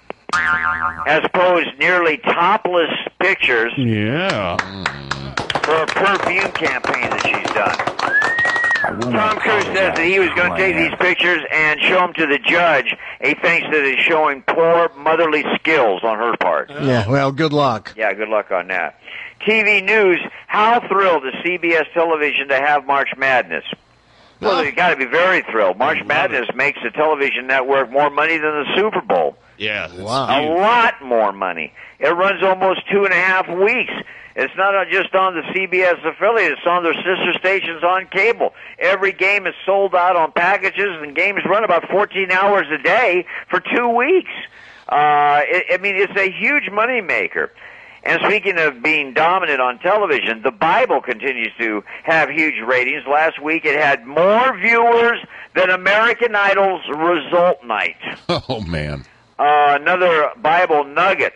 S8: has posed nearly topless pictures
S7: Yeah.
S8: for a perfume campaign that she's done. Tom Cruise says that he was going to take these pictures and show them to the judge. He thinks that it's showing poor motherly skills on her part.
S6: Yeah, well, good luck.
S8: Yeah, good luck on that. T V news, how thrilled is C B S Television to have March Madness? Well, you got to be very thrilled. March Madness makes the television network more money than the Super Bowl.
S5: Yeah.
S6: Wow.
S8: A lot more money. It runs almost two and a half weeks. It's not just on the C B S affiliate. It's on their sister stations on cable. Every game is sold out on packages, and games run about fourteen hours a day for two weeks. Uh, it, I mean, it's a huge money maker. And speaking of being dominant on television, the Bible continues to have huge ratings. Last week it had more viewers than American Idol's result night.
S7: Oh, man.
S8: Uh, another Bible nugget.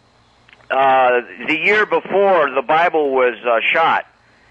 S8: Uh, the year before the Bible was uh, shot,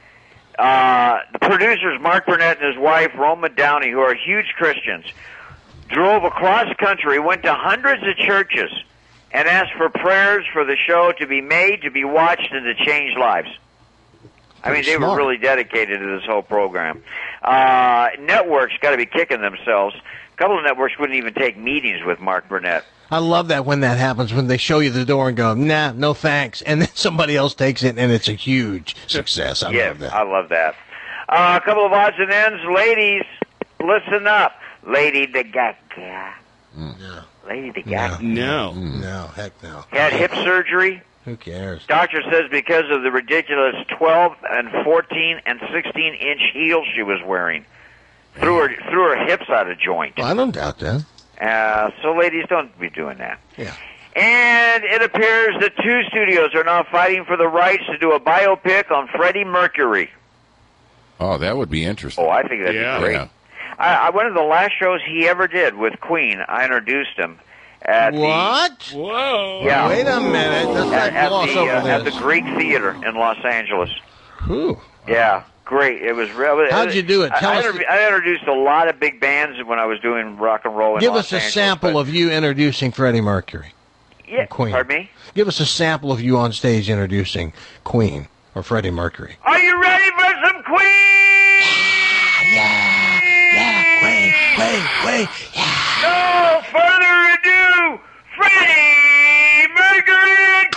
S8: uh, the producers, Mark Burnett and his wife, Roma Downey, who are huge Christians, drove across country, went to hundreds of churches, and asked for prayers for the show to be made, to be watched, and to change lives. I mean, they
S6: smart.
S8: were really dedicated to this whole program. Uh, networks got to be kicking themselves. A couple of networks wouldn't even take meetings with Mark Burnett.
S6: I love that when that happens, when they show you the door and go, nah, no thanks, and then somebody else takes it, and it's a huge success. I
S8: yeah,
S6: love that.
S8: I love that. Uh, a couple of odds and ends. Ladies, listen up. Lady the Gaga.
S6: Mm. No.
S8: Lady the Gaga.
S5: No.
S6: No, heck no.
S8: Had hip surgery.
S6: Who cares?
S8: Doctor says because of the ridiculous twelve and fourteen and sixteen inch heels she was wearing. Threw her, threw her hips out of joint.
S6: Well, I don't doubt that.
S8: Uh, so ladies, don't be doing that.
S6: Yeah.
S8: And it appears that two studios are now fighting for the rights to do a biopic on Freddie Mercury.
S7: Oh, that would be interesting.
S8: Oh, I think that'd
S5: Yeah.
S8: be great.
S7: Yeah.
S8: I, I, one of the last shows he ever did with Queen, I introduced him at
S6: What?
S5: Whoa.
S8: the yeah
S6: Wait a minute. Let's
S8: at,
S6: not
S8: at
S6: gloss
S8: the
S6: over
S8: uh, at the
S6: this.
S8: Greek Theater in Los Angeles.
S6: Whew.
S8: Yeah, great. It was real.
S6: How'd you do it? Tell
S8: I,
S6: us
S8: I,
S6: the-
S8: I introduced a lot of big bands when I was doing rock and roll in
S6: Give
S8: Los
S6: us a
S8: Angeles,
S6: sample
S8: but-
S6: of you introducing Freddie Mercury.
S8: yeah,
S6: Queen.
S8: Pardon me?
S6: Give us a sample of you on stage introducing Queen or Freddie Mercury.
S8: Are you ready for some Queen?
S6: Yeah, yeah, Queen, Queen, Queen.
S8: No further ado, Freddie Mercury and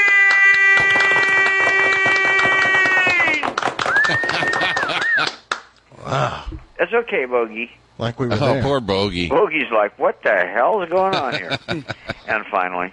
S8: Queen!
S6: Wow.
S8: That's okay, Bogey.
S6: Like we were
S7: Oh,
S6: there.
S7: poor Bogey.
S8: Bogey's like, what the hell is going on here? And finally.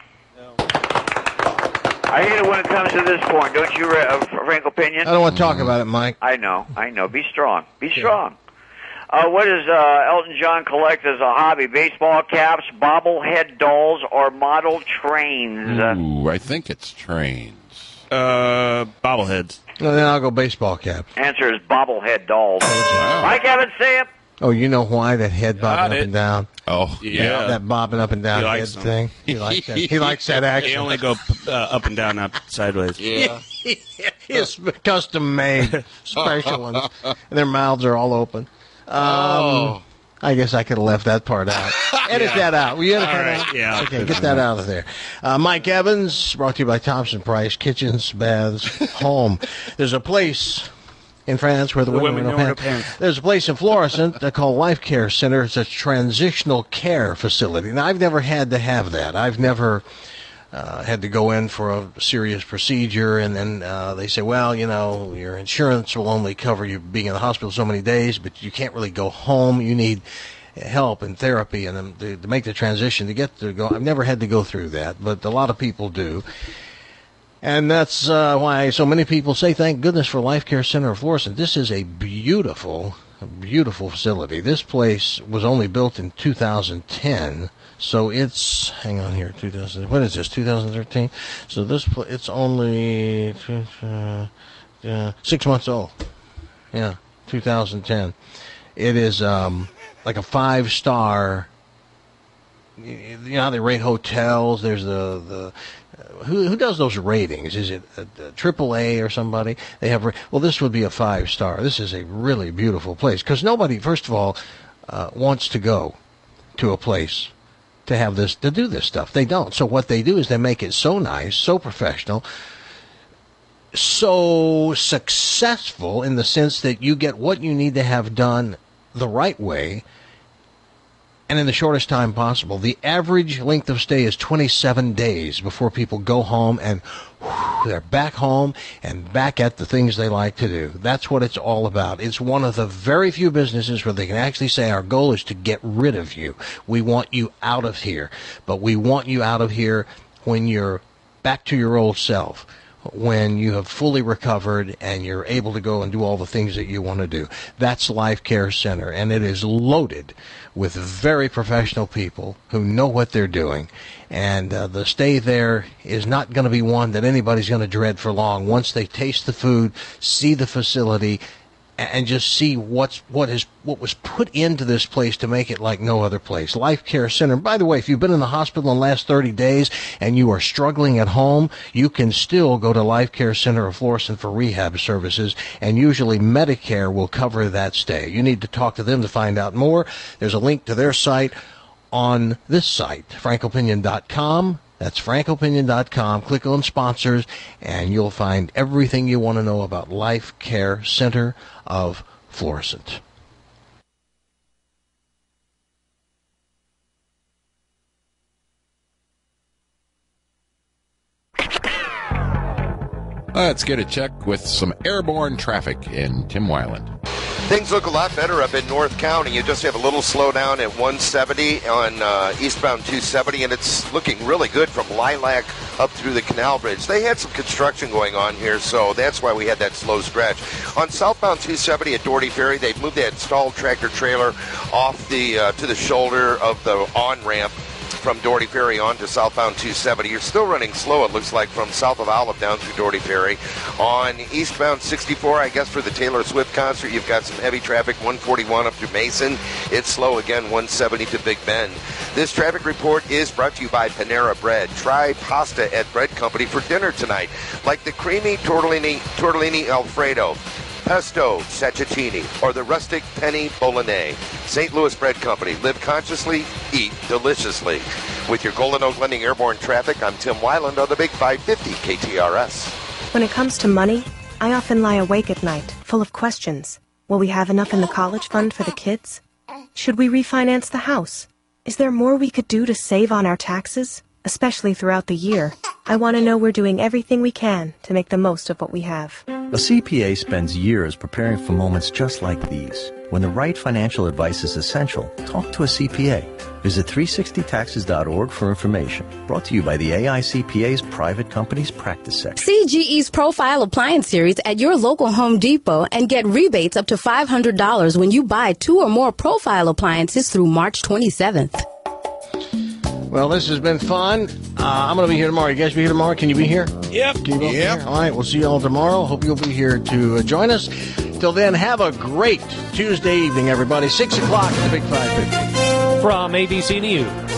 S8: I hate it when it comes to this point, don't you, uh, Frank Opinion?
S6: I don't want to talk about it, Mike.
S8: I know, I know. Be strong. Be strong. Uh, what does uh, Elton John collect as a hobby? Baseball caps, bobblehead dolls, or model trains?
S7: Ooh, I think it's trains.
S5: Uh, bobbleheads.
S6: No, then I'll go baseball cap.
S8: Answer is bobblehead dolls.
S7: Wow.
S8: Mike Evans, say it.
S6: Oh, you know why that head bobbing
S5: Got
S6: up
S5: it.
S6: and down?
S7: Oh,
S5: Yeah.
S6: That bobbing up and down
S5: He
S6: head
S5: likes them.
S6: thing. He likes that. He likes that
S5: They
S6: action.
S5: only go uh, up and down, not sideways.
S7: Yeah.
S6: It's custom made, special ones, and their mouths are all open. Um,
S7: Oh.
S6: I guess I could have left that part out. Edit
S5: Yeah.
S6: that out. Will you edit
S5: All
S6: that
S5: right,
S6: out?
S5: yeah, I'll
S6: Okay,
S5: put
S6: get
S5: it
S6: that
S5: out.
S6: out of there. Uh, Mike Evans, brought to you by Thompson Price Kitchens, Baths, Home. There's a place in France where the,
S5: The
S6: women,
S5: women
S6: wear
S5: know
S6: no
S5: no
S6: pants.
S5: pants.
S6: There's a place in Florissant uh, called Life Care Center. It's a transitional care facility. Now, I've never had to have that. I've never uh, had to go in for a serious procedure, and then uh, they say, well, you know, your insurance will only cover you being in the hospital so many days, but you can't really go home. You need help and therapy and um, to, to make the transition to get to go. I've never had to go through that, but a lot of people do. And that's uh, why so many people say, thank goodness for Life Care Center of Florissant. This is a beautiful, beautiful facility. This place was only built in two thousand ten, so it's, hang on here, two thousand, what is this, two thousand thirteen? So this, pl- it's only uh, uh, six months old. Yeah, two thousand ten. It is um, like a five-star, you know how they rate hotels? There's the, the Who, who does those ratings? Is it a, a triple A or somebody? They have well, this would be a five star. This is a really beautiful place because nobody, first of all, uh, wants to go to a place to have this to do this stuff. They don't. So what they do is they make it so nice, so professional, so successful in the sense that you get what you need to have done the right way. And in the shortest time possible. The average length of stay is twenty-seven days before people go home and whew, they're back home and back at the things they like to do. That's what it's all about. It's one of the very few businesses where they can actually say our goal is to get rid of you. We want you out of here, but we want you out of here when you're back to your old self, when you have fully recovered and you're able to go and do all the things that you want to do. That's Life Care Center, and it is loaded with very professional people who know what they're doing. And uh, the stay there is not going to be one that anybody's going to dread for long. Once they taste the food, see the facility, and just see what's what is what was put into this place to make it like no other place. Life Care Center. By the way, if you've been in the hospital in the last thirty days and you are struggling at home, you can still go to Life Care Center of Florissant for rehab services, and usually Medicare will cover that stay. You need to talk to them to find out more. There's a link to their site on this site, frank opinion dot com. That's frank opinion dot com. Click on sponsors, and you'll find everything you want to know about Life Care Center of Florissant.
S7: Let's get a check with some airborne traffic in Tim Weiland.
S9: Things look a lot better up in North County. You just have a little slowdown at one seventy on uh, eastbound two seventy, and it's looking really good from Lilac up through the Canal Bridge. They had some construction going on here, so that's why we had that slow stretch. On southbound two seventy at Doherty Ferry, they've moved that stalled tractor trailer off the uh, to the shoulder of the on-ramp from Doherty Ferry on to southbound two seventy. You're still running slow, it looks like, from south of Olive down through Doherty Ferry. On eastbound sixty-four, I guess for the Taylor Swift concert, you've got some heavy traffic, one forty-one up to Mason. It's slow again, one seventy to Big Bend. This traffic report is brought to you by Panera Bread. Try pasta at Bread Company for dinner tonight, like the creamy tortellini, tortellini Alfredo, pesto Sacchettini, or the rustic penny bolognese. Saint Louis Bread Company. Live consciously, eat deliciously. With your Golden Oak Lending Airborne Traffic, I'm Tim Weiland on the Big five fifty K T R S.
S10: When it comes to money, I often lie awake at night, full of questions. Will we have enough in the college fund for the kids? Should we refinance the house? Is there more we could do to save on our taxes? Especially throughout the year, I want to know we're doing everything we can to make the most of what we have.
S11: A C P A spends years preparing for moments just like these. When the right financial advice is essential, talk to a C P A. Visit three sixty taxes dot org for information. Brought to you by the A I C P A's Private Companies Practice Section.
S12: See G E's Profile Appliance Series at your local Home Depot and get rebates up to five hundred dollars when you buy two or more Profile appliances through March twenty-seventh.
S6: Well, this has been fun. Uh, I'm going to be here tomorrow. You guys be here tomorrow? Can you be here?
S5: Yep.
S6: Can you be
S5: Yep.
S6: here? All right, we'll see you all tomorrow. Hope you'll be here to uh, join us. Till then, have a great Tuesday evening, everybody. six o'clock at the Big five fifty.
S31: From A B C News,